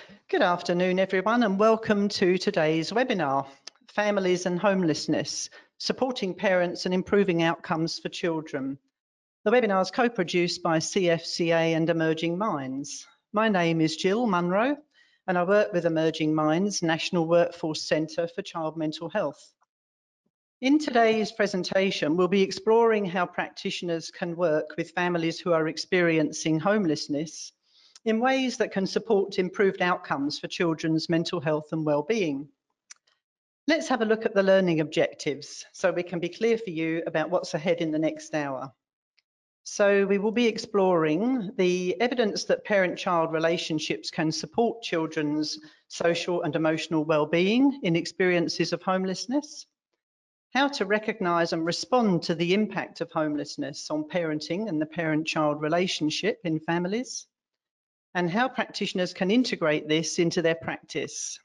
Good afternoon, everyone, and welcome to today's webinar, Families and Homelessness, Supporting Parents and Improving Outcomes for Children. The webinar is co-produced by CFCA and Emerging Minds. My name is Jill Munro, and I work with Emerging Minds National Workforce Centre for Child Mental Health. In today's presentation, we'll be exploring how practitioners can work with families who are experiencing homelessness in ways that can support improved outcomes for children's mental health and well-being. Let's have a look at the learning objectives so we can be clear for you about what's ahead in the next hour. So we will be exploring the evidence that parent-child relationships can support children's social and emotional well-being in experiences of homelessness, how to recognise and respond to the impact of homelessness on parenting and the parent-child relationship in families, and how practitioners can integrate this into their practice.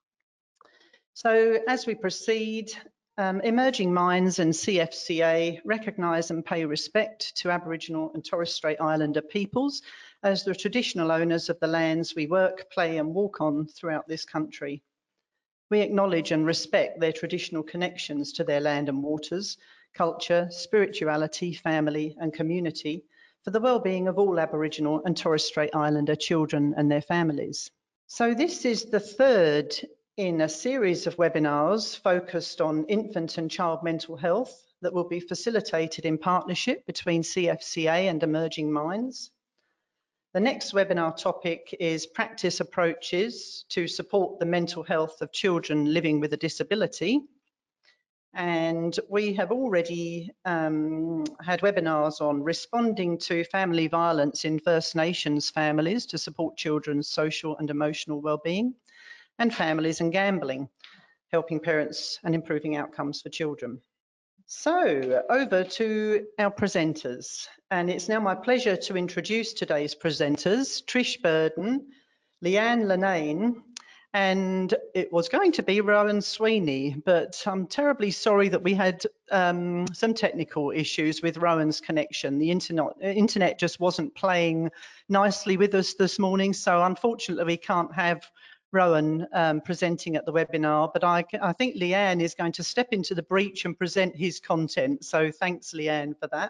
So as we proceed, Emerging Minds and CFCA recognise and pay respect to Aboriginal and Torres Strait Islander peoples as the traditional owners of the lands we work, play and walk on throughout this country. We acknowledge and respect their traditional connections to their land and waters, culture, spirituality, family and community for the well-being of all Aboriginal and Torres Strait Islander children and their families. So this is the third in a series of webinars focused on infant and child mental health that will be facilitated in partnership between CFCA and Emerging Minds. The next webinar topic is practice approaches to support the mental health of children living with a disability. And we have already had webinars on responding to family violence in First Nations families to support children's social and emotional well-being, and families and gambling, helping parents and improving outcomes for children. So over to our presenters, and it's now my pleasure to introduce today's presenters, Trish Burden, Leanne Lenane, and it was going to be Rowan Sweeney, but I'm terribly sorry that we had some technical issues with Rowan's connection. The internet just wasn't playing nicely with us this morning, so unfortunately we can't have Rowan presenting at the webinar, but I think Leanne is going to step into the breach and present his content. So thanks, Leanne, for that.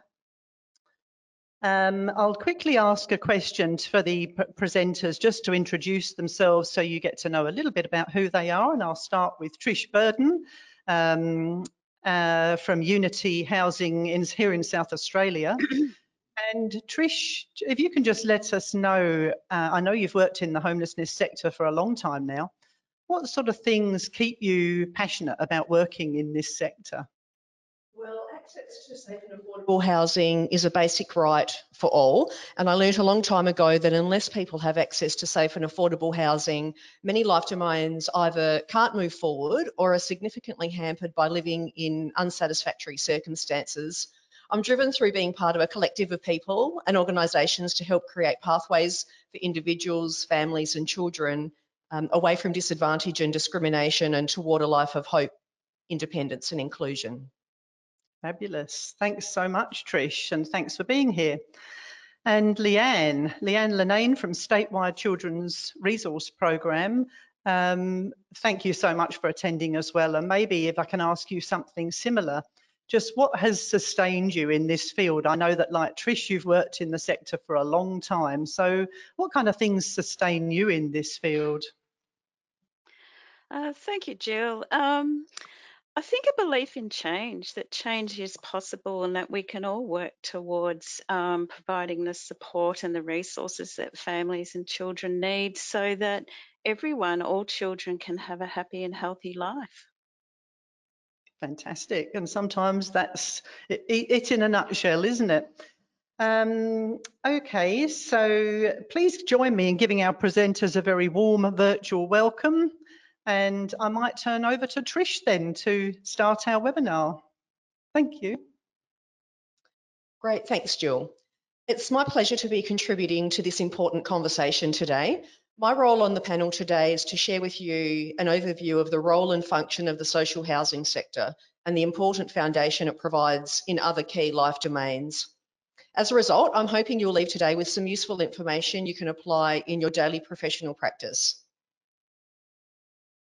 I'll quickly ask a question for the presenters just to introduce themselves so you get to know a little bit about who they are. And I'll start with Trish Burden from Unity Housing here in South Australia. And Trish, if you can just let us know, I know you've worked in the homelessness sector for a long time now. What sort of things keep you passionate about working in this sector? Well, access to safe and affordable housing is a basic right for all. And I learnt a long time ago that unless people have access to safe and affordable housing, many life domains either can't move forward or are significantly hampered by living in unsatisfactory circumstances. I'm driven through being part of a collective of people and organisations to help create pathways for individuals, families and children away from disadvantage and discrimination and toward a life of hope, independence and inclusion. Fabulous. Thanks so much, Trish, and thanks for being here. And Leanne Lenane from Statewide Children's Resource Programme. Thank you so much for attending as well. And maybe if I can ask you something similar, just what has sustained you in this field? I know that like Trish, you've worked in the sector for a long time. So what kind of things sustain you in this field? Thank you, Jill. I think a belief in change, that change is possible and that we can all work towards providing the support and the resources that families and children need so that everyone, all children, can have a happy and healthy life. Fantastic. And sometimes that's it in a nutshell, isn't it? Okay, so please join me in giving our presenters a very warm virtual welcome. And I might turn over to Trish then to start our webinar. Thank you. Great, thanks, Jill. It's my pleasure to be contributing to this important conversation today. My role on the panel today is to share with you an overview of the role and function of the social housing sector and the important foundation it provides in other key life domains. As a result, I'm hoping you'll leave today with some useful information you can apply in your daily professional practice.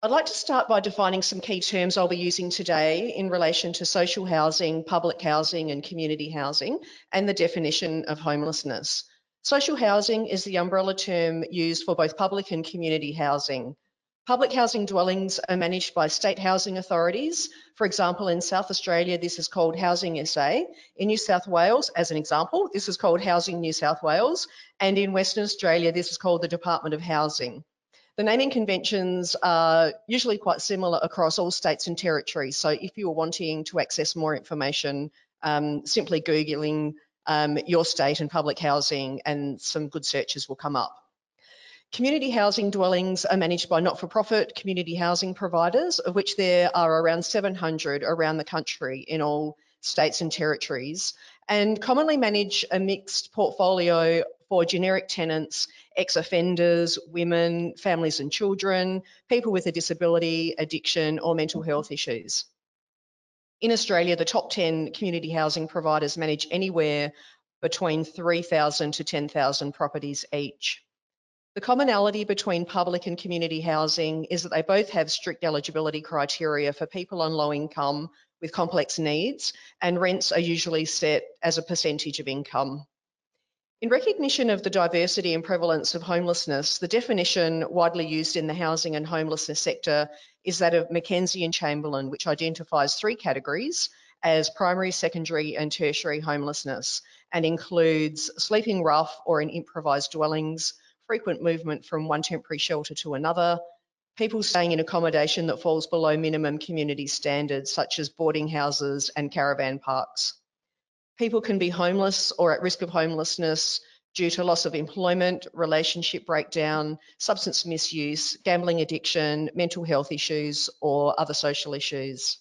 I'd like to start by defining some key terms I'll be using today in relation to social housing, public housing and community housing, and the definition of homelessness. Social housing is the umbrella term used for both public and community housing. Public housing dwellings are managed by state housing authorities. For example, in South Australia, this is called Housing SA. In New South Wales, as an example, this is called Housing New South Wales. And in Western Australia, this is called the Department of Housing. The naming conventions are usually quite similar across all states and territories. So if you are wanting to access more information, simply Googling your state and public housing and some good searches will come up. Community housing dwellings are managed by not-for-profit community housing providers, of which there are around 700 around the country in all states and territories, and commonly manage a mixed portfolio for generic tenants, ex-offenders, women, families and children, people with a disability, addiction or mental health issues. In Australia, the top 10 community housing providers manage anywhere between 3,000 to 10,000 properties each. The commonality between public and community housing is that they both have strict eligibility criteria for people on low income with complex needs, and rents are usually set as a percentage of income. In recognition of the diversity and prevalence of homelessness, the definition widely used in the housing and homelessness sector is that of Mackenzie and Chamberlain, which identifies 3 categories as primary, secondary and tertiary homelessness, and includes sleeping rough or in improvised dwellings, frequent movement from one temporary shelter to another, people staying in accommodation that falls below minimum community standards, such as boarding houses and caravan parks. People can be homeless or at risk of homelessness due to loss of employment, relationship breakdown, substance misuse, gambling addiction, mental health issues, or other social issues.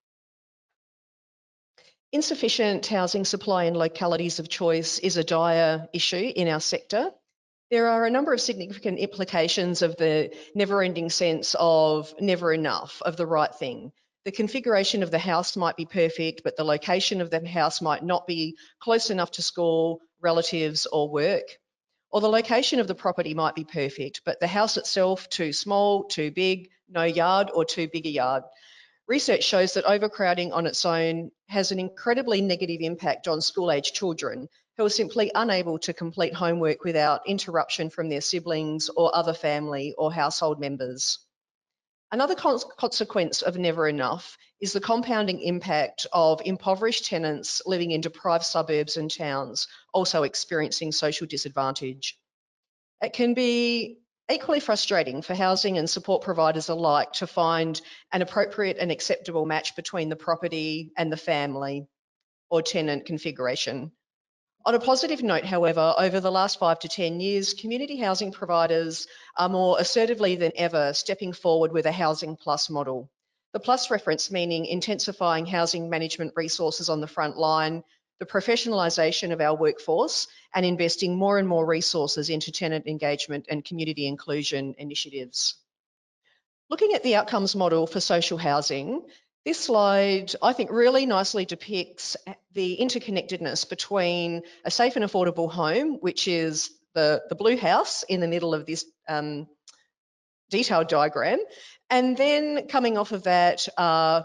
Insufficient housing supply in localities of choice is a dire issue in our sector. There are a number of significant implications of the never-ending sense of never enough of the right thing. The configuration of the house might be perfect, but the location of the house might not be close enough to school, relatives, or work. Or the location of the property might be perfect, but the house itself too small, too big, no yard, or too big a yard. Research shows that overcrowding on its own has an incredibly negative impact on school-age children who are simply unable to complete homework without interruption from their siblings or other family or household members. Another consequence of never enough is the compounding impact of impoverished tenants living in deprived suburbs and towns, also experiencing social disadvantage. It can be equally frustrating for housing and support providers alike to find an appropriate and acceptable match between the property and the family or tenant configuration. On a positive note, however, over the last 5 to 10 years, community housing providers are more assertively than ever stepping forward with a Housing Plus model. The plus reference meaning intensifying housing management resources on the front line, the professionalisation of our workforce, and investing more and more resources into tenant engagement and community inclusion initiatives. Looking at the outcomes model for social housing, this slide, I think, really nicely depicts the interconnectedness between a safe and affordable home, which is the blue house in the middle of this detailed diagram, and then coming off of that are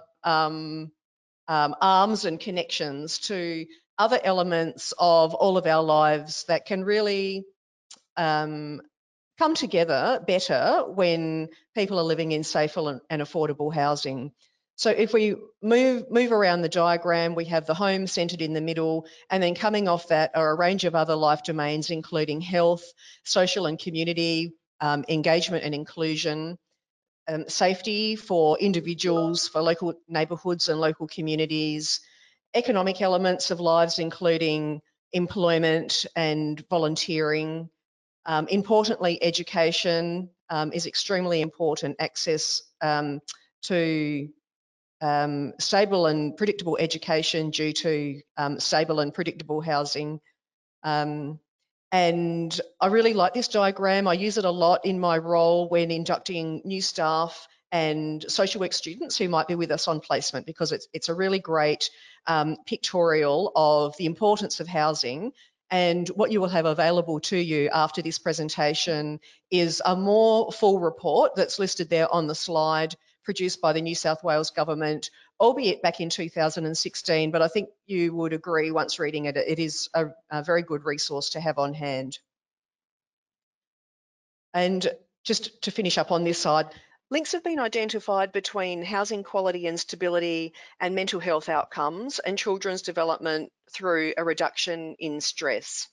arms and connections to other elements of all of our lives that can really come together better when people are living in safe and affordable housing. So if we move around the diagram, we have the home centred in the middle, and then coming off that are a range of other life domains, including health, social and community, engagement and inclusion, safety for individuals, for local neighbourhoods and local communities, economic elements of lives, including employment and volunteering. Importantly, education is extremely important. Access to stable and predictable education due to stable and predictable housing. And I really like this diagram. I use it a lot in my role when inducting new staff and social work students who might be with us on placement, because it's a really great pictorial of the importance of housing And what you will have available to you after this presentation is a more full report that's listed there on the slide, produced by the New South Wales Government, albeit back in 2016, but I think you would agree once reading it, it is a very good resource to have on hand. And just to finish up on this side, links have been identified between housing quality and stability and mental health outcomes and children's development through a reduction in stress.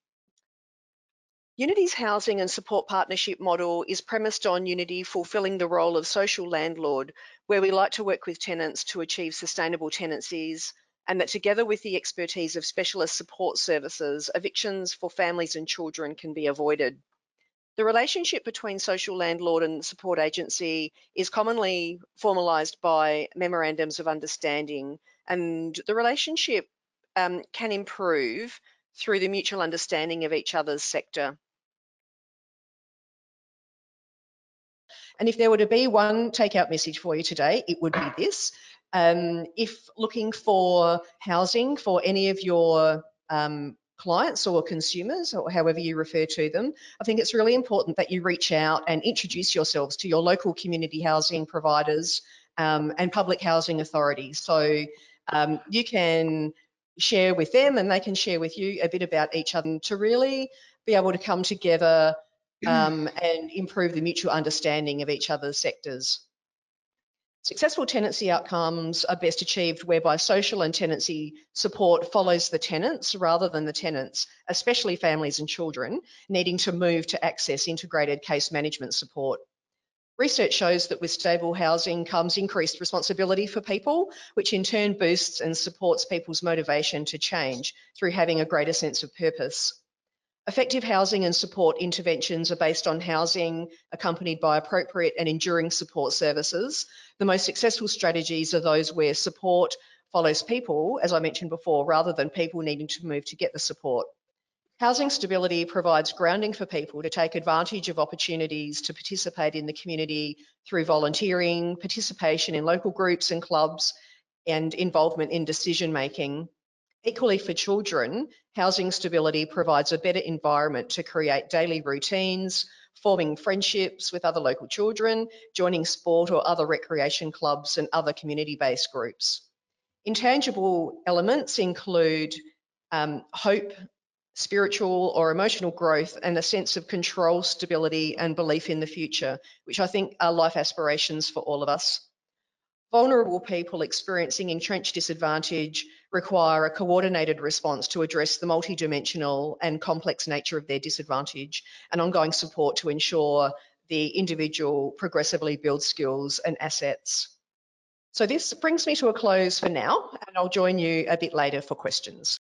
Unity's housing and support partnership model is premised on Unity fulfilling the role of social landlord, where we like to work with tenants to achieve sustainable tenancies, and that together with the expertise of specialist support services, evictions for families and children can be avoided. The relationship between social landlord and support agency is commonly formalised by memorandums of understanding, and the relationship can improve through the mutual understanding of each other's sector. And if there were to be one takeout message for you today, it would be this. If looking for housing for any of your clients or consumers, or however you refer to them, I think it's really important that you reach out and introduce yourselves to your local community housing providers and public housing authorities. So you can share with them and they can share with you a bit about each other to really be able to come together and improve the mutual understanding of each other's sectors. Successful tenancy outcomes are best achieved whereby social and tenancy support follows the tenants rather than the tenants, especially families and children needing to move to access integrated case management support. Research shows that with stable housing comes increased responsibility for people, which in turn boosts and supports people's motivation to change through having a greater sense of purpose. Effective housing and support interventions are based on housing accompanied by appropriate and enduring support services. The most successful strategies are those where support follows people, as I mentioned before, rather than people needing to move to get the support. Housing stability provides grounding for people to take advantage of opportunities to participate in the community through volunteering, participation in local groups and clubs, and involvement in decision making. Equally for children, housing stability provides a better environment to create daily routines, forming friendships with other local children, joining sport or other recreation clubs and other community-based groups. Intangible elements include hope, spiritual or emotional growth, and a sense of control, stability, and belief in the future, which I think are life aspirations for all of us. Vulnerable people experiencing entrenched disadvantage require a coordinated response to address the multidimensional and complex nature of their disadvantage and ongoing support to ensure the individual progressively builds skills and assets. So this brings me to a close for now, and I'll join you a bit later for questions.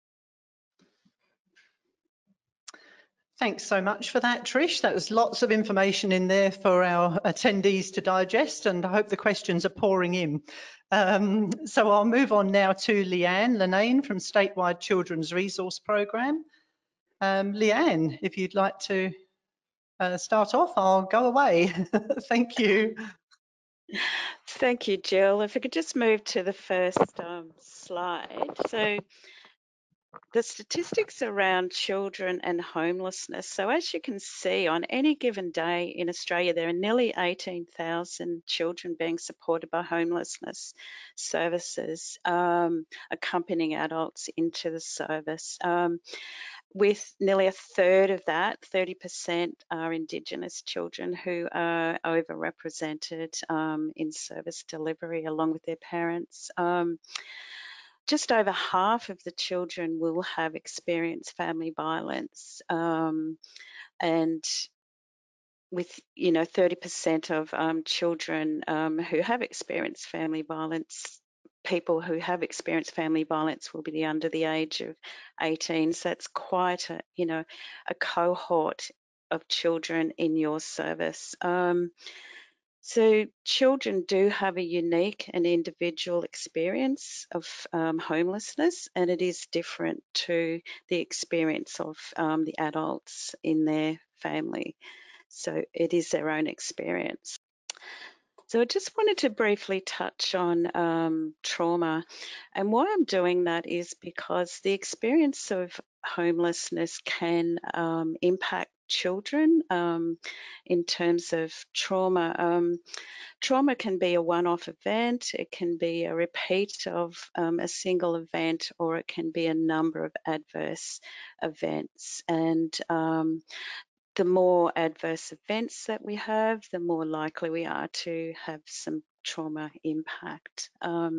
Thanks so much for that, Trish. That was lots of information in there for our attendees to digest, and I hope the questions are pouring in. So I'll move on now to Leanne Linane from Statewide Children's Resource Programme. Leanne, if you'd like to start off, I'll go away. Thank you. Thank you, Jill. If we could just move to the first slide. So the statistics around children and homelessness. So as you can see, on any given day in Australia, there are nearly 18,000 children being supported by homelessness services, accompanying adults into the service. With nearly a third of that, 30% are Indigenous children who are overrepresented in service delivery along with their parents. Just over half of the children will have experienced family violence, and with 30% of children who have experienced family violence, people who have experienced family violence will be under the age of 18. So that's quite a cohort of children in your service. So children do have a unique and individual experience of homelessness, and it is different to the experience of the adults in their family. So it is their own experience. So I just wanted to briefly touch on trauma, and why I'm doing that is because the experience of homelessness can impact children in terms of trauma. Trauma can be a one-off event, it can be a repeat of a single event, or it can be a number of adverse events. And the more adverse events that we have, the more likely we are to have some trauma impact.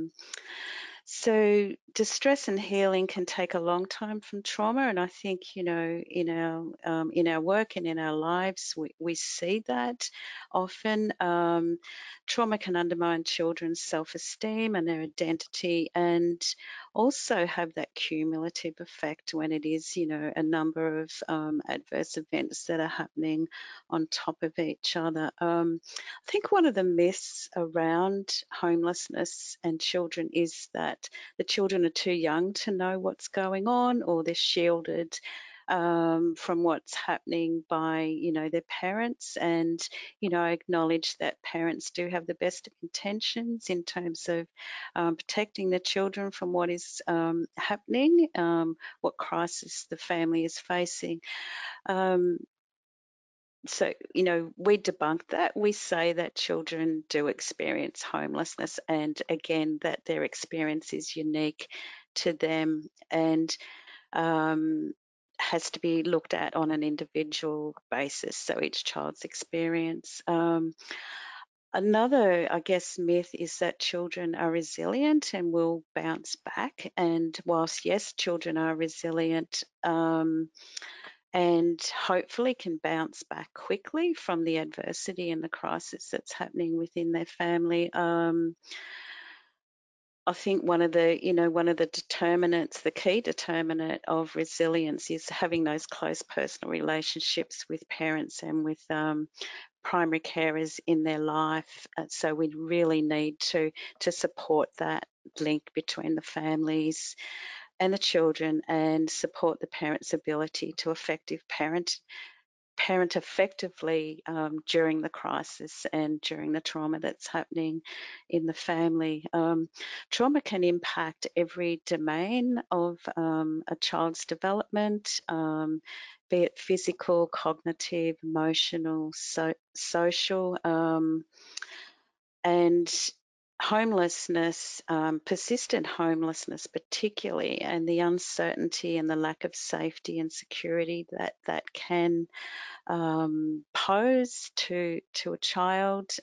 So distress and healing can take a long time from trauma, and I think, you know, in our work and in our lives, we see that often. Trauma can undermine children's self-esteem and their identity, and also have that cumulative effect when it is, you know, a number of adverse events that are happening on top of each other. I think one of the myths around homelessness and children is that the children are too young to know what's going on, or they're shielded from what's happening by, you know, their parents. And, you know, I acknowledge that parents do have the best of intentions in terms of protecting their children from what is happening, what crisis the family is facing. So, you know, we debunk that. We say that children do experience homelessness, and again, that their experience is unique to them and has to be looked at on an individual basis. So each child's experience. Another, I guess, myth is that children are resilient and will bounce back. And whilst, yes, children are resilient, and hopefully can bounce back quickly from the adversity and the crisis that's happening within their family. I think one of the determinants, the key determinant of resilience is having those close personal relationships with parents and with primary carers in their life. So we really need to support that link between the families and the children, and support the parents' ability to parent effectively during the crisis and during the trauma that's happening in the family. Trauma can impact every domain of a child's development, be it physical, cognitive, emotional, social, and homelessness, persistent homelessness particularly, and the uncertainty and the lack of safety and security that can pose to a child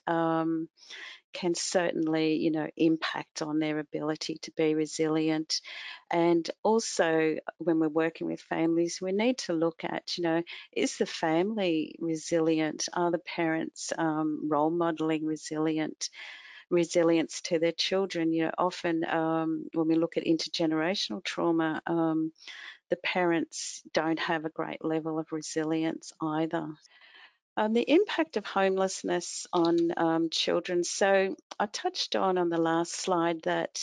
can certainly, you know, impact on their ability to be resilient. And also, when we're working with families, we need to look at, you know, is the family resilient? Are the parents role modeling resilience to their children? You know, often when we look at intergenerational trauma, the parents don't have a great level of resilience either. The impact of homelessness on children. So I touched on the last slide that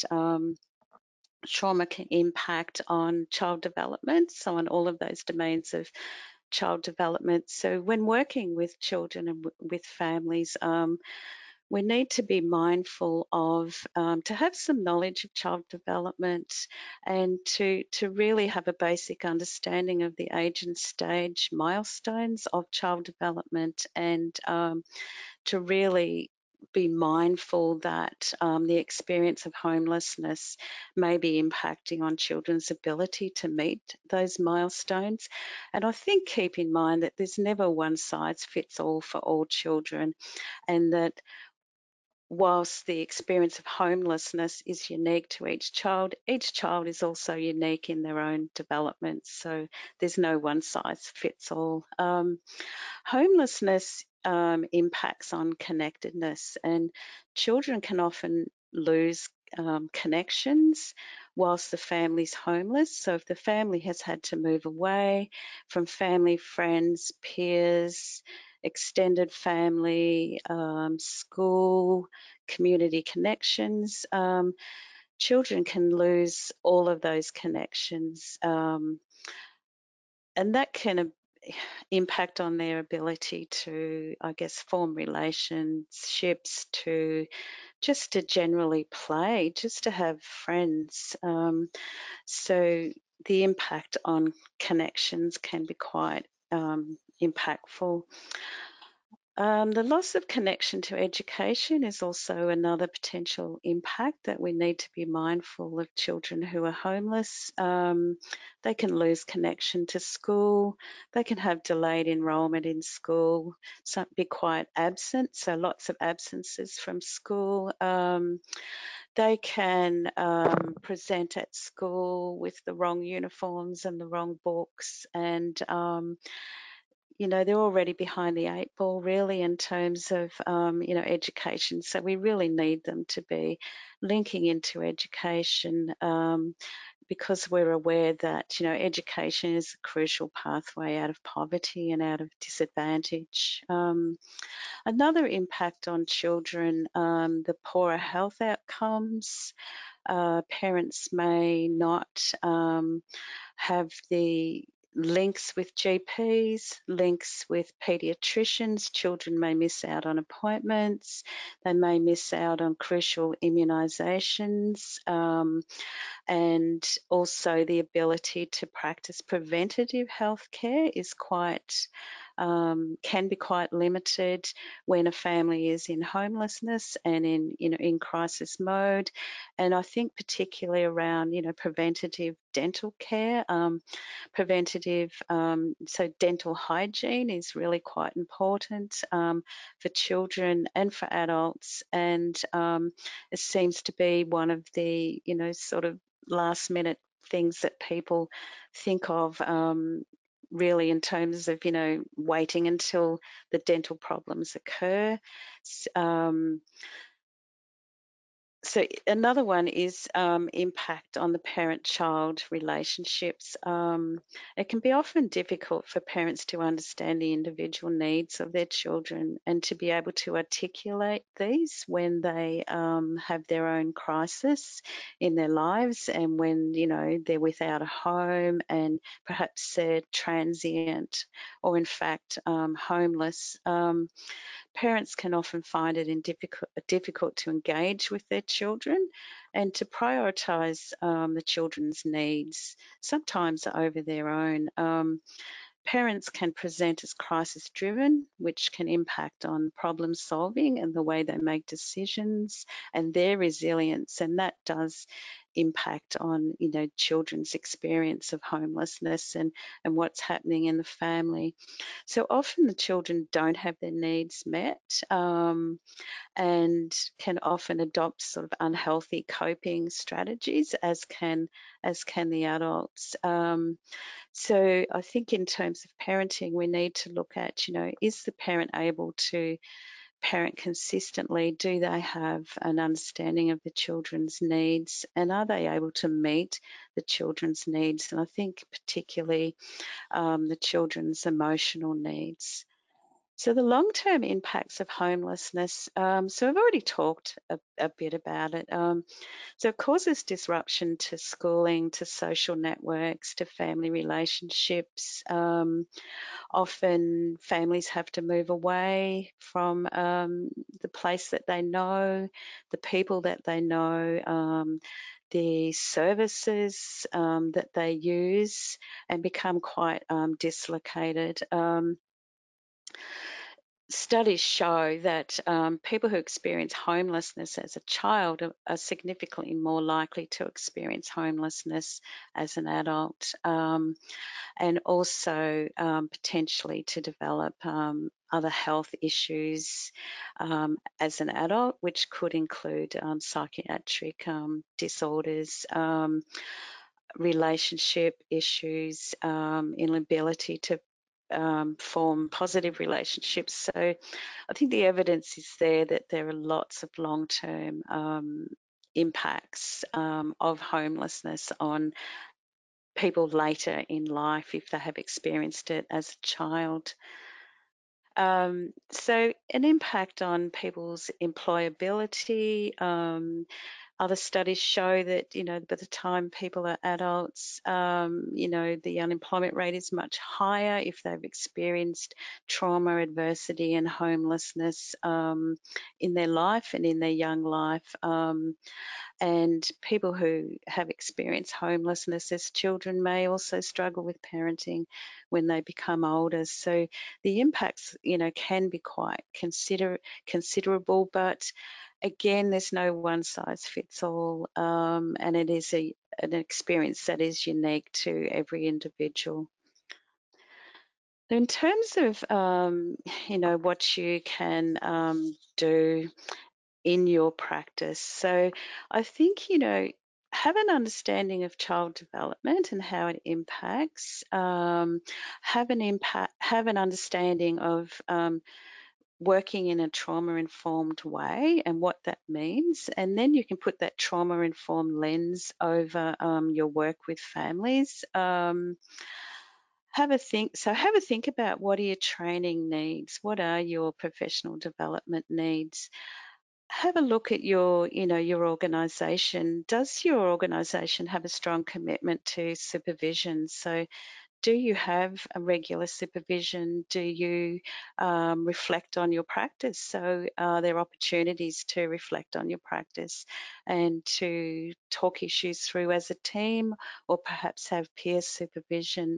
trauma can impact on child development, so on all of those domains of child development. So when working with children and with families, we need to be mindful of to have some knowledge of child development, and to really have a basic understanding of the age and stage milestones of child development, and to really be mindful that the experience of homelessness may be impacting on children's ability to meet those milestones. And I think keep in mind that there's never one size fits all for all children, and that whilst the experience of homelessness is unique to each child is also unique in their own development. So there's no one size fits all. Homelessness impacts on connectedness, and children can often lose connections whilst the family's homeless. So if the family has had to move away from family, friends, peers, extended family, school, community connections, children can lose all of those connections, and that can impact on their ability to, I guess, form relationships, to just to generally play, just to have friends. So the impact on connections can be quite impactful. The loss of connection to education is also another potential impact that we need to be mindful of. Children who are homeless, they can lose connection to school, they can have delayed enrolment in school, some be quite absent, so lots of absences from school. They can present at school with the wrong uniforms and the wrong books, and they're already behind the 8 ball really in terms of, education. So we really need them to be linking into education, because we're aware that, education is a crucial pathway out of poverty and out of disadvantage. Another impact on children, the poorer health outcomes. Parents may not have the links with GPs, links with paediatricians. Children may miss out on appointments. They may miss out on crucial immunisations, and also the ability to practice preventative health care is can be quite limited when a family is in homelessness and in crisis mode. And I think particularly around preventative dental care, so dental hygiene is really quite important for children and for adults, and it seems to be one of the sort of last minute things that people think of, really in terms of waiting until the dental problems occur. So another one is impact on the parent-child relationships. It can be often difficult for parents to understand the individual needs of their children and to be able to articulate these when they have their own crisis in their lives, and when they're without a home and perhaps they're transient or in fact homeless. Parents can often find it difficult to engage with their children and to prioritise the children's needs, sometimes over their own. Parents can present as crisis driven, which can impact on problem solving and the way they make decisions and their resilience, and that does impact on children's experience of homelessness and what's happening in the family. So often the children don't have their needs met, and can often adopt sort of unhealthy coping strategies, as can the adults. So I think in terms of parenting, we need to look at, is the parent able to parent consistently? Do they have an understanding of the children's needs, and are they able to meet the children's needs? And I think particularly the children's emotional needs. So the long-term impacts of homelessness, so I've already talked a bit about it. So it causes disruption to schooling, to social networks, to family relationships. Often families have to move away from the place that they know, the people that they know, the services that they use, and become quite dislocated. Studies show that people who experience homelessness as a child are significantly more likely to experience homelessness as an adult, and also potentially to develop other health issues as an adult, which could include psychiatric disorders, relationship issues, inability to form positive relationships. So I think the evidence is there that there are lots of long-term impacts of homelessness on people later in life if they have experienced it as a child. So an impact on people's employability, Other studies show that, by the time people are adults, the unemployment rate is much higher if they've experienced trauma, adversity, and homelessness in their life and in their young life. And people who have experienced homelessness as children may also struggle with parenting when they become older. So the impacts, can be quite considerable, but again, there's no one size fits all, and it is an experience that is unique to every individual. In terms of, what you can do in your practice. So I think, have an understanding of child development and how it impacts. Have an understanding of working in a trauma-informed way and what that means. And then you can put that trauma-informed lens over your work with families. Have a think about what are your training needs? What are your professional development needs? Have a look at your organisation. Does your organisation have a strong commitment to supervision? So do you have a regular supervision? Do you reflect on your practice? So are there opportunities to reflect on your practice and to talk issues through as a team, or perhaps have peer supervision?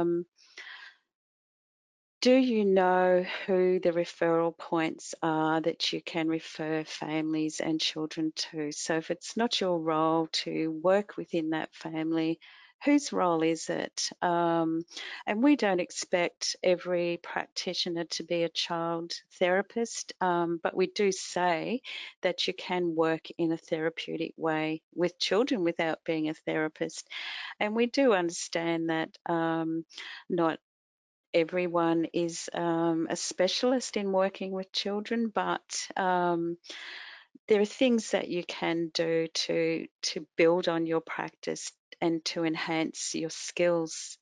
Do you know who the referral points are that you can refer families and children to? So if it's not your role to work within that family, whose role is it? And we don't expect every practitioner to be a child therapist, but we do say that you can work in a therapeutic way with children without being a therapist. And we do understand that not everyone is a specialist in working with children, but there are things that you can do to build on your practice and to enhance your skills.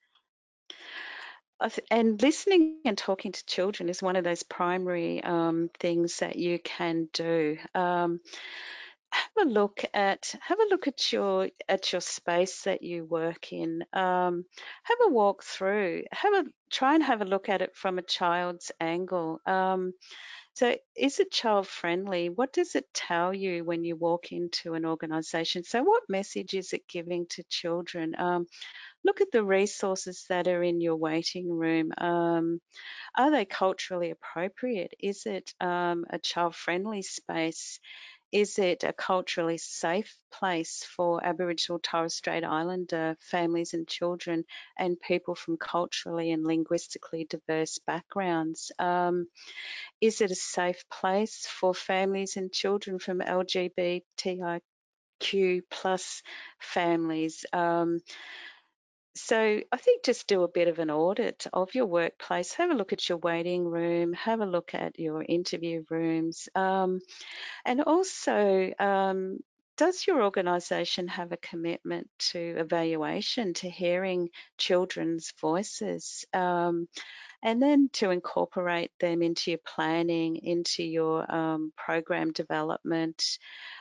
And listening and talking to children is one of those primary things that you can do. Have a look at your space that you work in. Have a walk through. Try and have a look at it from a child's angle. So is it child friendly? What does it tell you when you walk into an organisation? So what message is it giving to children? Look at the resources that are in your waiting room. Are they culturally appropriate? Is it a child friendly space? Is it a culturally safe place for Aboriginal Torres Strait Islander families and children and people from culturally and linguistically diverse backgrounds? Is it a safe place for families and children from LGBTIQ plus families? So I think just do a bit of an audit of your workplace. Have a look at your waiting room. Have a look at your interview rooms. And also, does your organisation have a commitment to evaluation, to hearing children's voices, and then to incorporate them into your planning, into your program development?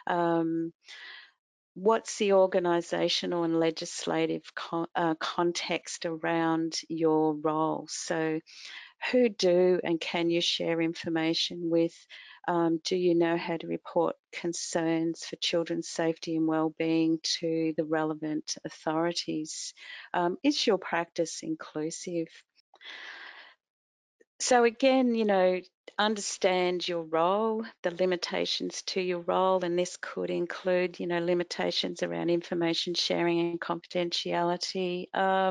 What's the organisational and legislative context around your role? So who do and can you share information with? Do you know how to report concerns for children's safety and wellbeing to the relevant authorities? Is your practice inclusive? So again, understand your role, the limitations to your role, and this could include, limitations around information sharing and confidentiality.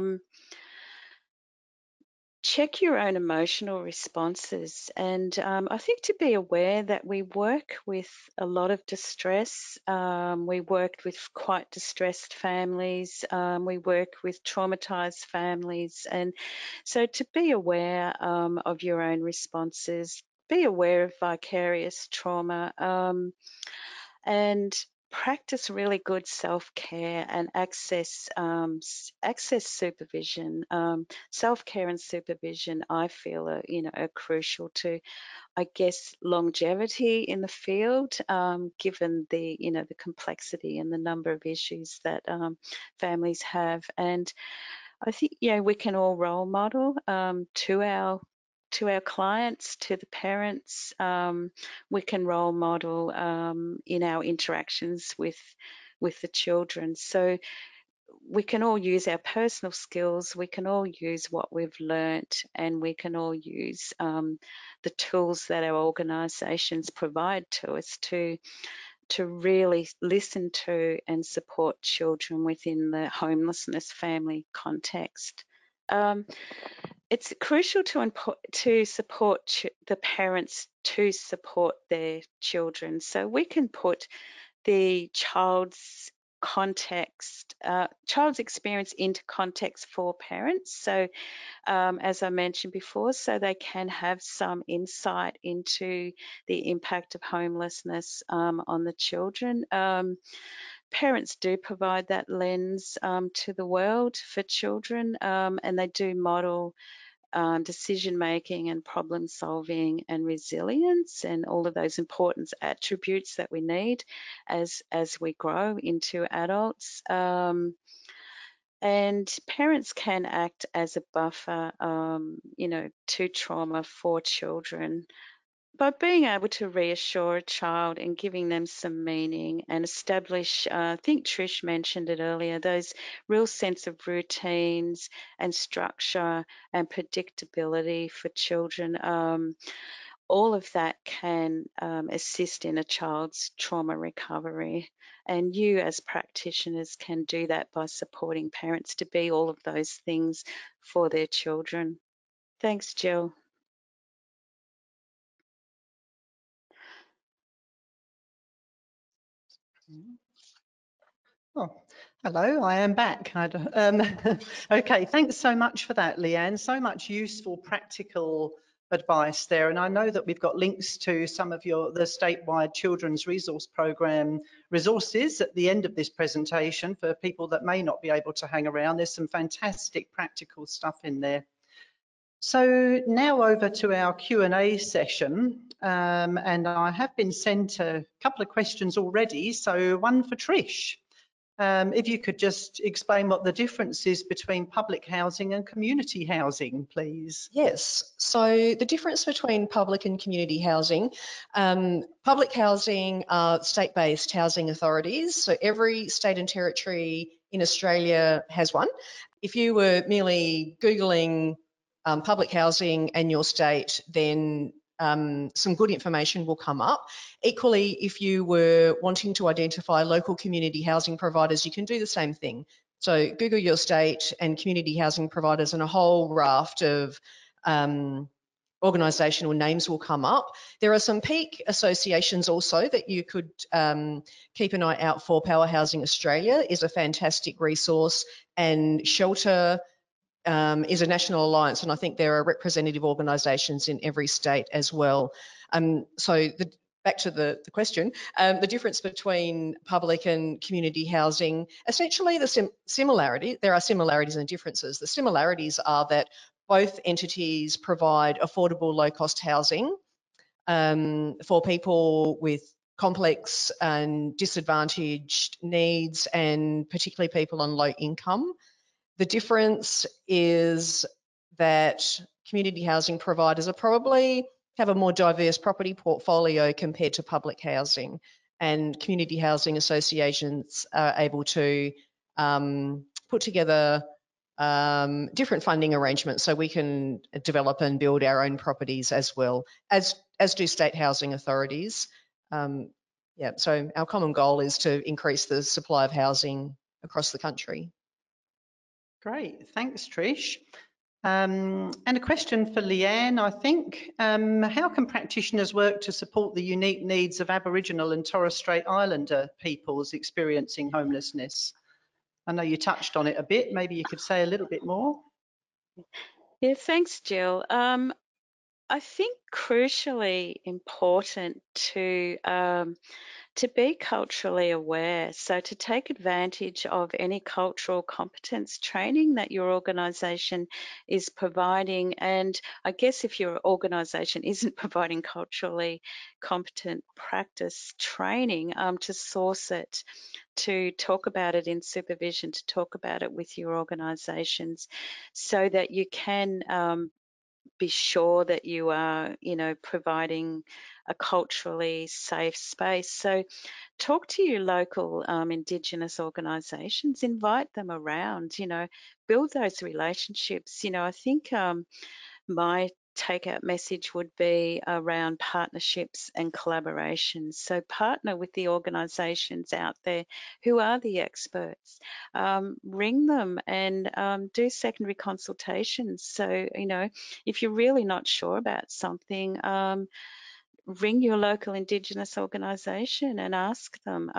Check your own emotional responses, and I think to be aware that we work with a lot of distress. We worked with quite distressed families. We work with traumatised families, and so to be aware of your own responses, be aware of vicarious trauma, and practice really good self-care and access supervision. Self-care and supervision, I feel, are crucial to, I guess, longevity in the field, given the the complexity and the number of issues that families have. And I think we can all role model to our clients, to the parents. We can role model in our interactions with the children. So we can all use our personal skills, we can all use what we've learnt, and we can all use the tools that our organisations provide to us to really listen to and support children within the homelessness family context. It's crucial to support the parents to support their children. So we can put the child's experience into context for parents. So as I mentioned before, so they can have some insight into the impact of homelessness on the children. Parents do provide that lens to the world for children, and they do model decision making and problem solving and resilience and all of those important attributes that we need as we grow into adults. And parents can act as a buffer, to trauma for children by being able to reassure a child and giving them some meaning and establish, I think Trish mentioned it earlier, those real sense of routines and structure and predictability for children. All of that can assist in a child's trauma recovery. And you as practitioners can do that by supporting parents to be all of those things for their children. Thanks, Jill. Oh, hello, I am back. Okay, thanks so much for that, Leanne. So much useful, practical advice there. And I know that we've got links to some of the statewide children's resource program resources at the end of this presentation for people that may not be able to hang around. There's some fantastic practical stuff in there. So now over to our Q&A session, and I have been sent a couple of questions already. So one for Trish. If you could just explain what the difference is between public housing and community housing, please. Yes, so the difference between public and community housing, public housing are state-based housing authorities, so every state and territory in Australia has one. If you were merely Googling public housing and your state, then some good information will come up. Equally, if you were wanting to identify local community housing providers, you can do the same thing. So Google your state and community housing providers, and a whole raft of organisational names will come up. There are some peak associations also that you could keep an eye out for. Power Housing Australia is a fantastic resource, and Shelter is a national alliance, and I think there are representative organisations in every state as well. Back to the question, the difference between public and community housing, essentially there are similarities and differences. The similarities are that both entities provide affordable, low-cost housing for people with complex and disadvantaged needs, and particularly people on low income. The difference is that community housing providers are probably have a more diverse property portfolio compared to public housing, and community housing associations are able to put together different funding arrangements so we can develop and build our own properties as well, as do state housing authorities. So our common goal is to increase the supply of housing across the country. Great, thanks Trish. And a question for Leanne, I think. How can practitioners work to support the unique needs of Aboriginal and Torres Strait Islander peoples experiencing homelessness? I know you touched on it a bit, maybe you could say a little bit more. Yeah, thanks, Jill. I think crucially important to to be culturally aware. So to take advantage of any cultural competence training that your organisation is providing. And I guess if your organisation isn't providing culturally competent practice training, to source it, to talk about it in supervision, to talk about it with your organisations, so that you can be sure that you are, providing a culturally safe space. So talk to your local Indigenous organisations, invite them around, build those relationships. I think my takeout message would be around partnerships and collaborations. So partner with the organisations out there who are the experts. Ring them and do secondary consultations. So, if you're really not sure about something, ring your local Indigenous organisation and ask them.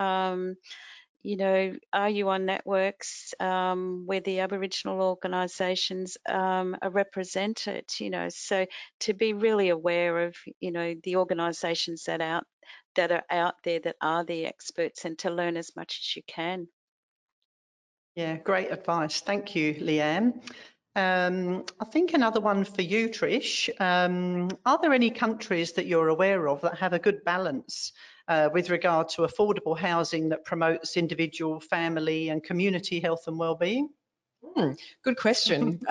Are you on networks where the Aboriginal organisations are represented? So to be really aware of, the organisations that are out there that are the experts, and to learn as much as you can. Yeah, great advice. Thank you, Leanne. I think another one for you, Trish. Are there any countries that you're aware of that have a good balance with regard to affordable housing that promotes individual, family and community health and well-being? Good question.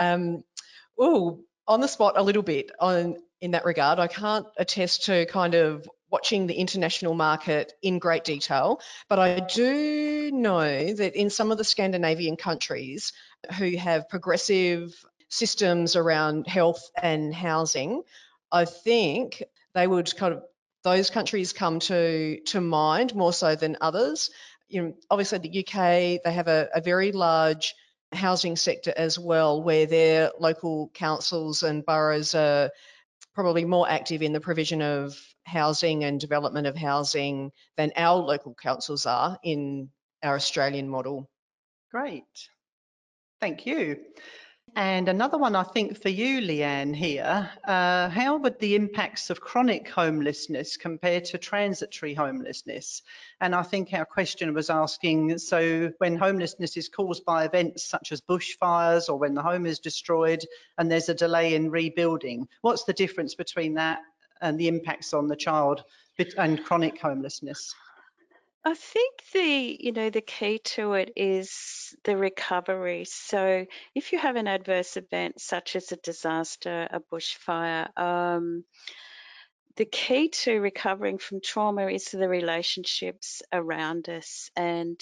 On the spot a little bit in that regard. I can't attest to kind of watching the international market in great detail, but I do know that in some of the Scandinavian countries who have progressive systems around health and housing, I think those countries come to mind more so than others. Obviously the UK, they have a very large housing sector as well, where their local councils and boroughs are probably more active in the provision of housing and development of housing than our local councils are in our Australian model. Great. Thank you. And another one, I think, for you, Leanne, here. How would the impacts of chronic homelessness compare to transitory homelessness? And I think our question was asking, so when homelessness is caused by events such as bushfires or when the home is destroyed and there's a delay in rebuilding, what's the difference between that and the impacts on the child and chronic homelessness? I think the key to it is the recovery. So if you have an adverse event such as a disaster, a bushfire, the key to recovering from trauma is the relationships around us, and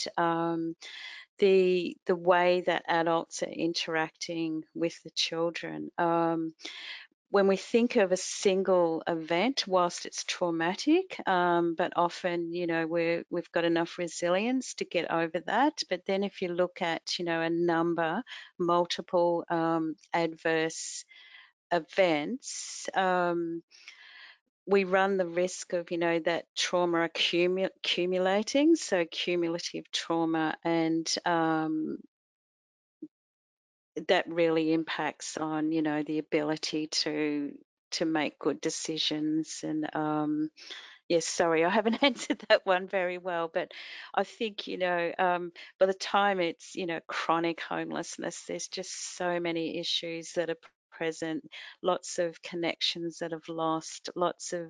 the way that adults are interacting with the children. When we think of a single event, whilst it's traumatic, but often, we've got enough resilience to get over that. But then if you look at, multiple adverse events, we run the risk of, that trauma accumulating, so cumulative trauma, and that really impacts on, the ability to make good decisions. And yes, sorry, I haven't answered that one very well, but I think, by the time it's, chronic homelessness, there's just so many issues that are present, lots of connections that have lost, lots of,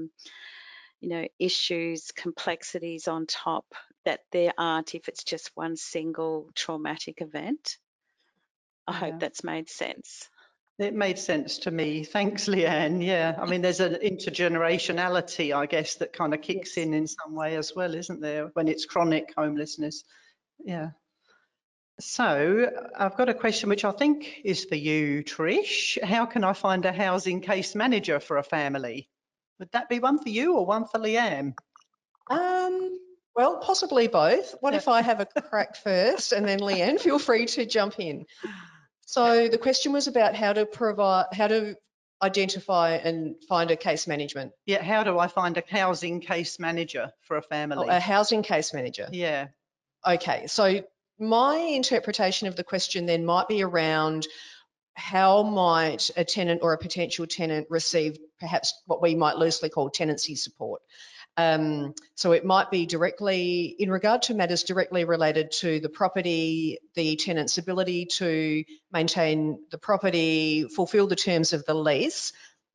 issues, complexities on top that there aren't if it's just one single traumatic event. I hope that's made sense. It made sense to me. Thanks, Leanne. Yeah, I mean, there's an intergenerationality, I guess, that kind of kicks in some way as well, isn't there, when it's chronic homelessness? Yeah. So I've got a question which I think is for you, Trish. How can I find a housing case manager for a family? Would that be one for you or one for Leanne? Well, possibly both. What if I have a crack first and then Leanne, feel free to jump in. So the question was about how to identify and find a case management. Yeah, how do I find a housing case manager for a family? A housing case manager. Yeah. Okay, so my interpretation of the question then might be around how might a tenant or a potential tenant receive perhaps what we might loosely call tenancy support. So it might be directly in regard to matters directly related to the property, the tenant's ability to maintain the property, fulfil the terms of the lease.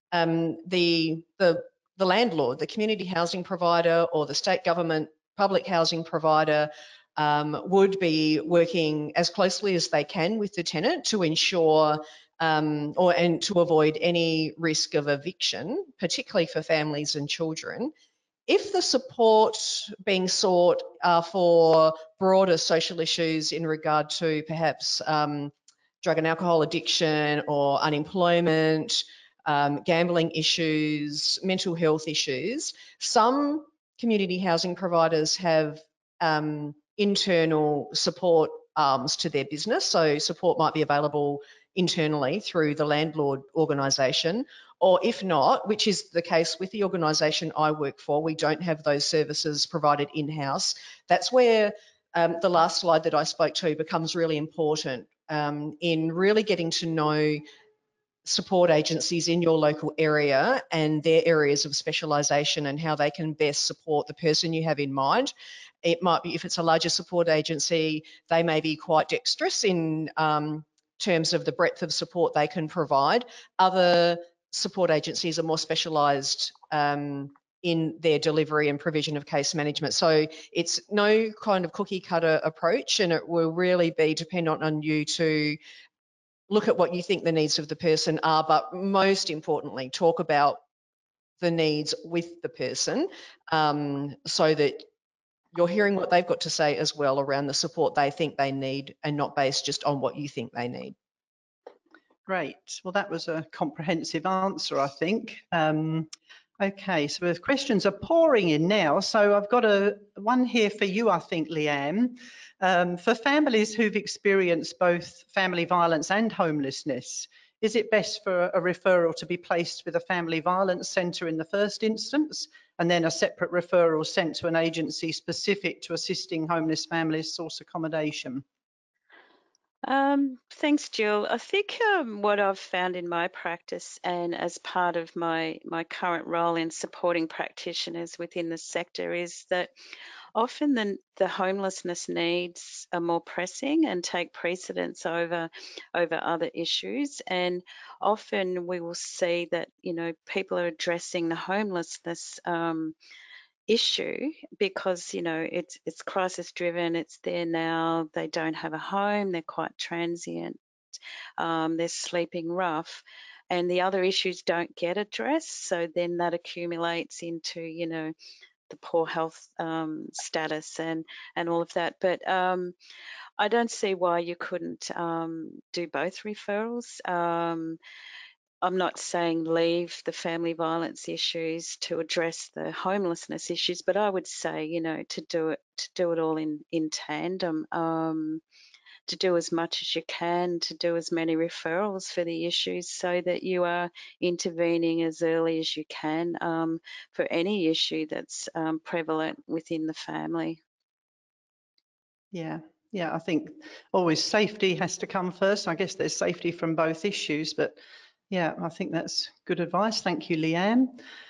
The landlord, the community housing provider or the state government public housing provider would be working as closely as they can with the tenant to ensure and to avoid any risk of eviction, particularly for families and children. If the support being sought are for broader social issues in regard to perhaps drug and alcohol addiction or unemployment, gambling issues, mental health issues, some community housing providers have internal support arms to their business. So support might be available internally through the landlord organisation, or if not, which is the case with the organisation I work for, we don't have those services provided in-house. That's where the last slide that I spoke to becomes really important in really getting to know support agencies in your local area and their areas of specialisation and how they can best support the person you have in mind. It might be, if it's a larger support agency, they may be quite dexterous in terms of the breadth of support they can provide. Other support agencies are more specialised in their delivery and provision of case management. So it's no kind of cookie cutter approach, and it will really be dependent on you to look at what you think the needs of the person are, but most importantly, talk about the needs with the person so that you're hearing what they've got to say as well around the support they think they need and not based just on what you think they need. Great. Well, that was a comprehensive answer, I think. Okay, so the questions are pouring in now. So I've got one here for you, I think, Leanne. For families who've experienced both family violence and homelessness, is it best for a referral to be placed with a family violence centre in the first instance, and then a separate referral sent to an agency specific to assisting homeless families source accommodation? Thanks, Jill. I think what I've found in my practice and as part of my current role in supporting practitioners within the sector is that often the homelessness needs are more pressing and take precedence over other issues. And often we will see that, you know, people are addressing the homelessness issue because, you know, it's crisis driven, it's there now, they don't have a home, they're quite transient, they're sleeping rough, and the other issues don't get addressed. So then that accumulates into, you know, the poor health status and all of that. But I don't see why you couldn't do both referrals. I'm not saying leave the family violence issues to address the homelessness issues, but I would say, you know, to do it all in tandem, to do as much as you can, to do as many referrals for the issues so that you are intervening as early as you can for any issue that's prevalent within the family. Yeah, I think always safety has to come first. I guess there's safety from both issues, but yeah, I think that's good advice. Thank you, Leanne.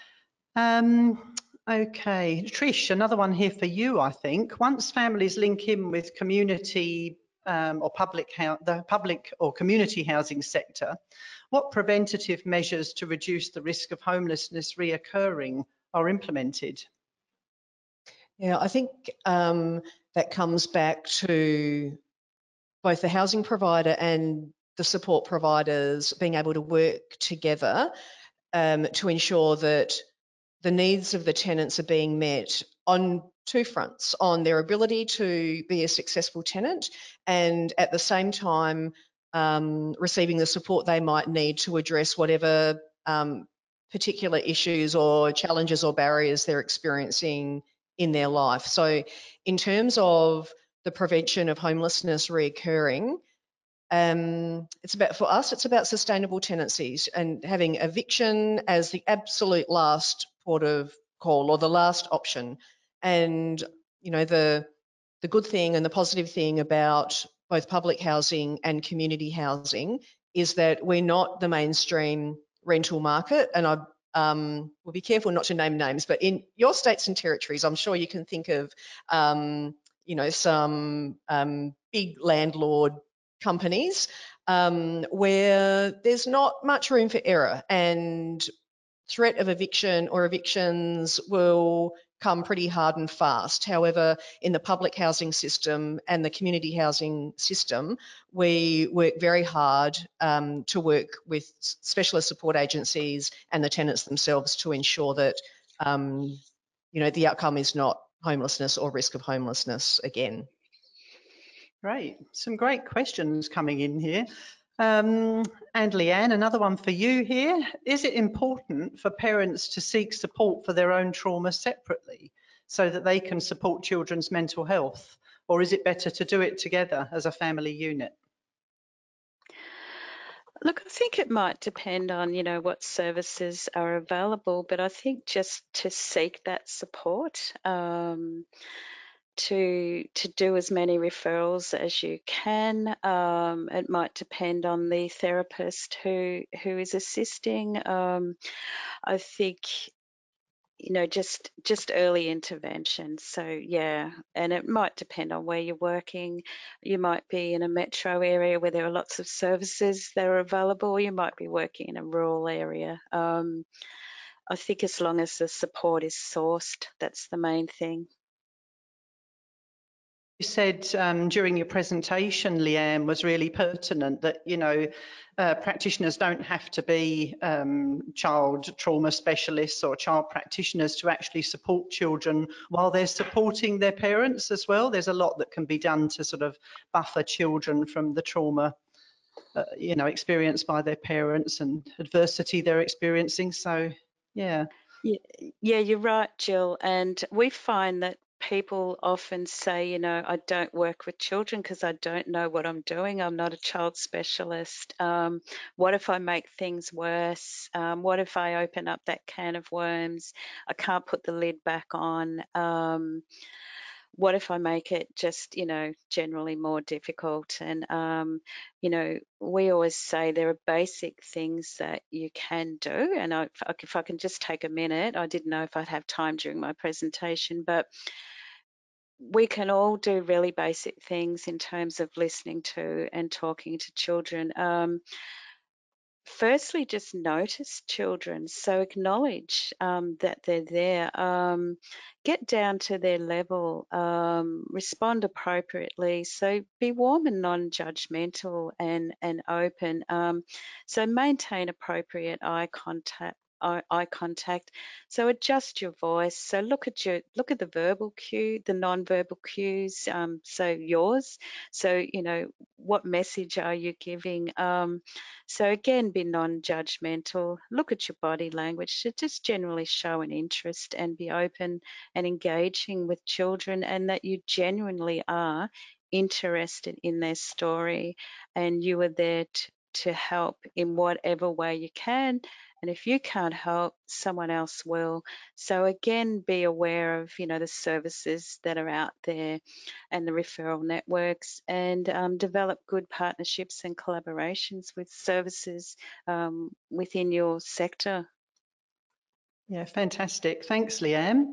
Okay, Trish, another one here for you, I think. Once families link in with community or the public or community housing sector, what preventative measures to reduce the risk of homelessness reoccurring are implemented? Yeah, I think that comes back to both the housing provider and the support providers being able to work together to ensure that the needs of the tenants are being met on two fronts, on their ability to be a successful tenant and at the same time receiving the support they might need to address whatever particular issues or challenges or barriers they're experiencing in their life. So in terms of the prevention of homelessness reoccurring, for us, it's about sustainable tenancies and having eviction as the absolute last port of call or the last option. And, you know, the good thing and the positive thing about both public housing and community housing is that we're not the mainstream rental market. And we'll be careful not to name names, but in your states and territories, I'm sure you can think of, you know, some big landlord companies where there's not much room for error, and threat of eviction or evictions will come pretty hard and fast. However, in the public housing system and the community housing system, we work very hard to work with specialist support agencies and the tenants themselves to ensure that you know, the outcome is not homelessness or risk of homelessness again. Great, some great questions coming in here. And Leanne, another one for you here. Is it important for parents to seek support for their own trauma separately so that they can support children's mental health? Or is it better to do it together as a family unit? Look, I think it might depend on, you know, what services are available, but I think just to seek that support, to do as many referrals as you can. It might depend on the therapist who is assisting. I think, you know, just early intervention. So yeah, and it might depend on where you're working. You might be in a metro area where there are lots of services that are available, or you might be working in a rural area. I think as long as the support is sourced, that's the main thing. You said during your presentation, Leanne, was really pertinent that, you know, practitioners don't have to be child trauma specialists or child practitioners to actually support children while they're supporting their parents as well. There's a lot that can be done to sort of buffer children from the trauma, you know, experienced by their parents and adversity they're experiencing. So, yeah. Yeah, you're right, Jill. And we find that people often say, you know, I don't work with children because I don't know what I'm doing. I'm not a child specialist. What if I make things worse? What if I open up that can of worms? I can't put the lid back on. What if I make it just, you know, generally more difficult? And, you know, we always say there are basic things that you can do. And if I can just take a minute, I didn't know if I'd have time during my presentation, but we can all do really basic things in terms of listening to and talking to children. Firstly, just notice children, so acknowledge that they're there, get down to their level, respond appropriately, so be warm and non-judgmental and open, so maintain appropriate eye contact. So adjust your voice. So look at the verbal cue, the non-verbal cues. So yours. So you know, what message are you giving? So again, be non-judgmental, look at your body language to just generally show an interest and be open and engaging with children, and that you genuinely are interested in their story and you are there to help in whatever way you can. And if you can't help, someone else will. So again, be aware of, you know, the services that are out there and the referral networks, and develop good partnerships and collaborations with services within your sector. Yeah, fantastic. Thanks, Leanne.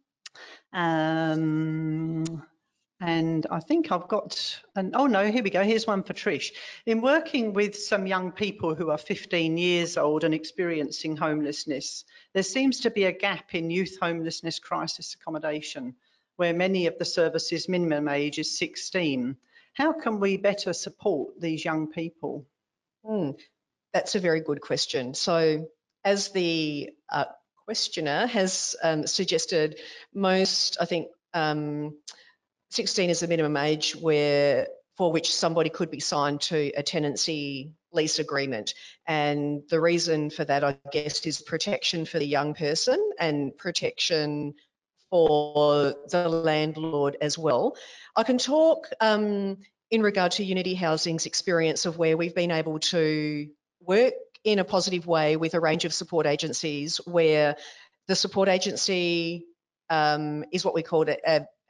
And I think I've got oh no, here we go. Here's one for Trish. In working with some young people who are 15 years old and experiencing homelessness, there seems to be a gap in youth homelessness crisis accommodation, where many of the services minimum age is 16. How can we better support these young people? That's a very good question. So as the questioner has suggested, most, I think, 16 is the minimum age for which somebody could be signed to a tenancy lease agreement. And the reason for that, I guess, is protection for the young person and protection for the landlord as well. I can talk in regard to Unity Housing's experience of where we've been able to work in a positive way with a range of support agencies, where the support agency is what we call a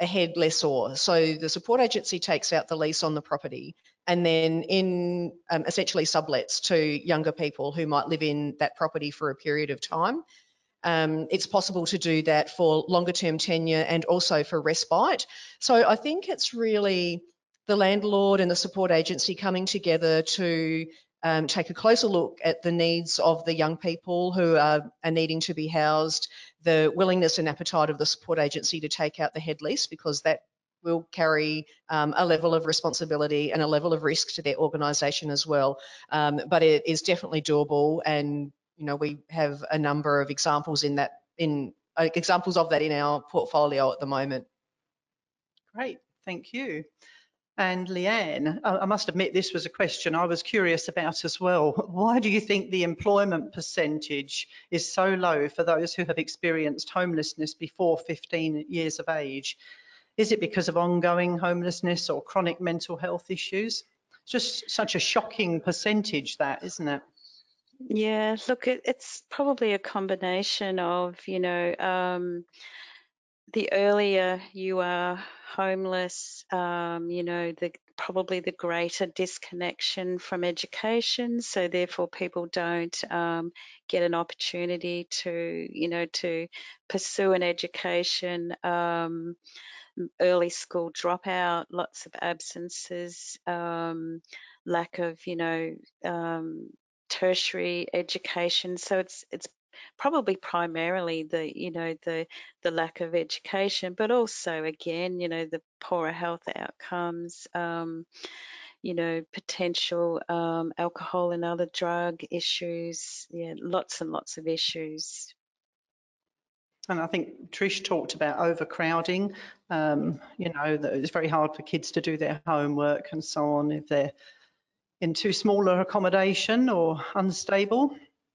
a head lessor. So the support agency takes out the lease on the property and then essentially sublets to younger people who might live in that property for a period of time. It's possible to do that for longer term tenure and also for respite. So I think it's really the landlord and the support agency coming together to take a closer look at the needs of the young people who are needing to be housed, the willingness and appetite of the support agency to take out the head lease, because that will carry a level of responsibility and a level of risk to their organisation as well. But it is definitely doable, and we have a number of examples of that in our portfolio at the moment. Great, thank you. And Leanne, I must admit this was a question I was curious about as well. Why do you think the employment percentage is so low for those who have experienced homelessness before 15 years of age? Is it because of ongoing homelessness or chronic mental health issues? It's just such a shocking percentage, that, isn't it? Yeah, look, it's probably a combination of, the earlier you are homeless, probably the greater disconnection from education. So therefore, people don't get an opportunity to pursue an education. Early school dropout, lots of absences, lack of, tertiary education. So it's probably primarily the lack of education, but also again, the poorer health outcomes, potential alcohol and other drug issues. Yeah, lots and lots of issues. And I think Trish talked about overcrowding, that it's very hard for kids to do their homework and so on if they're in too small an accommodation or unstable.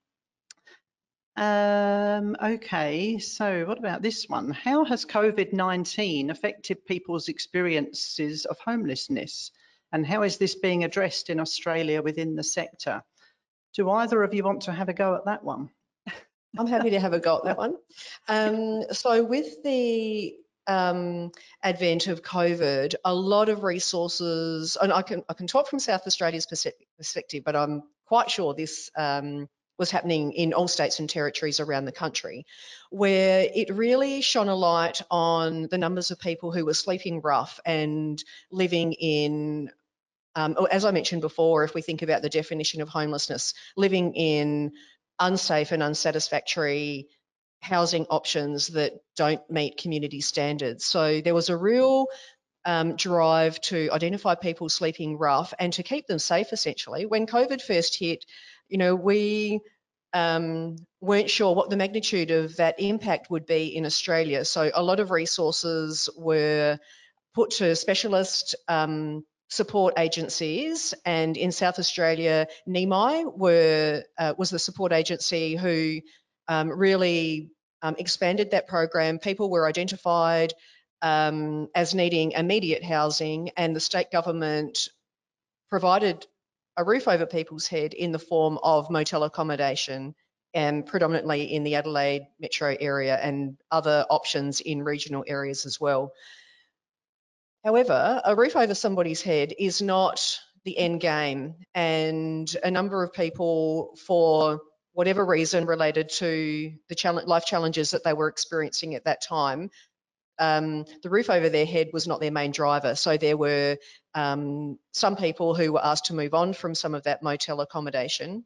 Okay, so what about this one? How has COVID-19 affected people's experiences of homelessness? And how is this being addressed in Australia within the sector? Do either of you want to have a go at that one? I'm happy to have a go at that one. So with the advent of COVID, a lot of resources, and I can talk from South Australia's perspective, but I'm quite sure this was happening in all states and territories around the country, where it really shone a light on the numbers of people who were sleeping rough and living in, as I mentioned before, if we think about the definition of homelessness, living in unsafe and unsatisfactory housing options that don't meet community standards. So there was a real drive to identify people sleeping rough and to keep them safe, essentially. When COVID first hit, we weren't sure what the magnitude of that impact would be in Australia. So a lot of resources were put to specialist support agencies, and in South Australia, NEMI was the support agency who really expanded that program. People were identified as needing immediate housing, and the state government provided a roof over people's head in the form of motel accommodation, and predominantly in the Adelaide metro area and other options in regional areas as well. However, a roof over somebody's head is not the end game, and a number of people, for whatever reason related to the life challenges that they were experiencing at that time, the roof over their head was not their main driver. So there were some people who were asked to move on from some of that motel accommodation.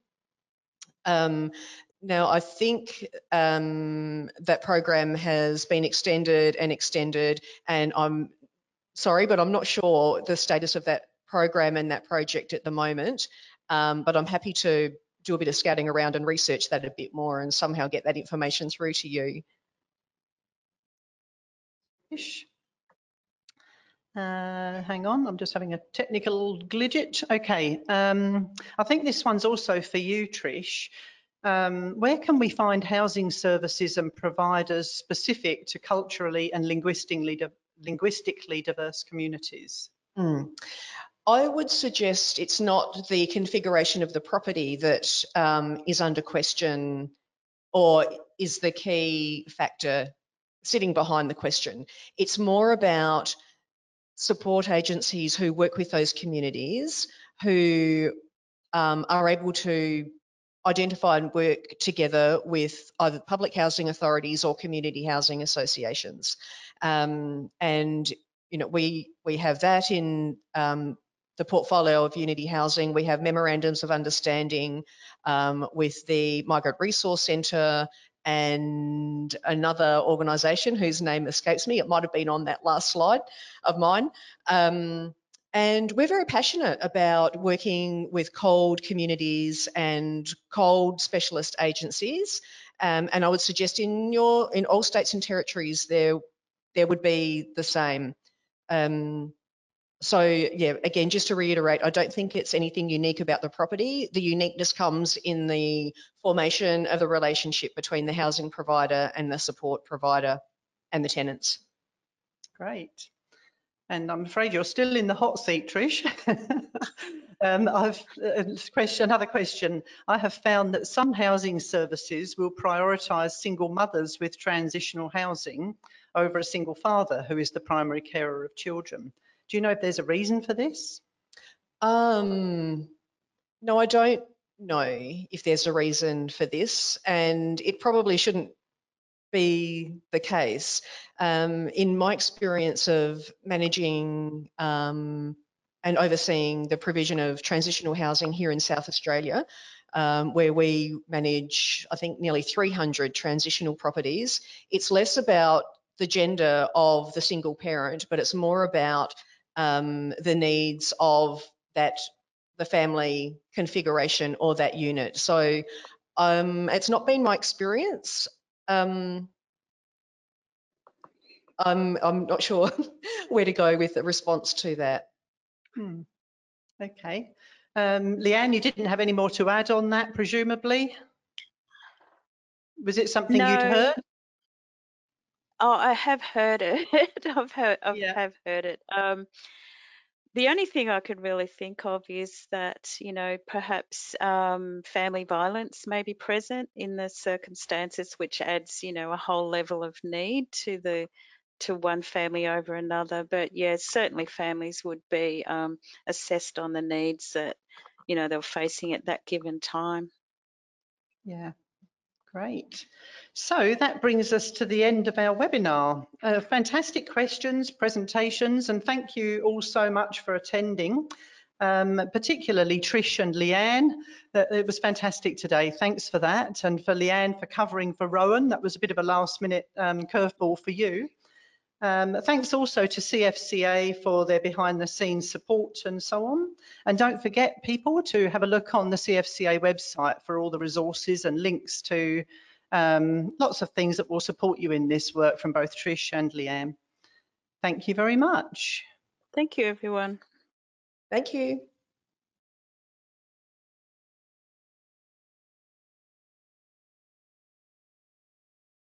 Now, I think that program has been extended, and I'm sorry, but I'm not sure the status of that program and that project at the moment, but I'm happy to do a bit of scouting around and research that a bit more and somehow get that information through to you. Hang on, I'm just having a technical glitch. Okay, I think this one's also for you, Trish. Where can we find housing services and providers specific to culturally and linguistically diverse communities? I would suggest it's not the configuration of the property that is under question or is the key factor sitting behind the question. It's more about support agencies who work with those communities who are able to identify and work together with either public housing authorities or community housing associations. And you know, we have that in the portfolio of Unity Housing. We have memorandums of understanding with the Migrant Resource Centre and another organisation whose name escapes me. It might have been on that last slide of mine. And we're very passionate about working with CALD communities and CALD specialist agencies. And I would suggest in all states and territories there would be the same. So yeah, again, just to reiterate, I don't think it's anything unique about the property. The uniqueness comes in the formation of the relationship between the housing provider and the support provider and the tenants. Great. And I'm afraid you're still in the hot seat, Trish. Another question. I have found that some housing services will prioritise single mothers with transitional housing over a single father who is the primary carer of children. Do you know if there's a reason for this? No, I don't know if there's a reason for this, and it probably shouldn't be the case. In my experience of managing and overseeing the provision of transitional housing here in South Australia, where we manage, I think, nearly 300 transitional properties, it's less about the gender of the single parent, but it's more about the needs of the family configuration or that unit. So it's not been my experience. I'm not sure where to go with the response to that. Okay. Leanne, you didn't have any more to add on that, presumably? Was it something you'd heard? Oh, I have heard it. I've heard it. The only thing I could really think of is that, you know, perhaps family violence may be present in the circumstances, which adds, you know, a whole level of need to one family over another. But yeah, certainly families would be assessed on the needs that, you know, they're facing at that given time. Yeah. Great. So that brings us to the end of our webinar. Fantastic questions, presentations, and thank you all so much for attending, particularly Trish and Leanne. It was fantastic today. Thanks for that. And for Leanne for covering for Rowan. That was a bit of a last minute curveball for you. Thanks also to CFCA for their behind the scenes support and so on. And don't forget, people, to have a look on the CFCA website for all the resources and links to lots of things that will support you in this work from both Trish and Leanne. Thank you very much. Thank you, everyone. Thank you.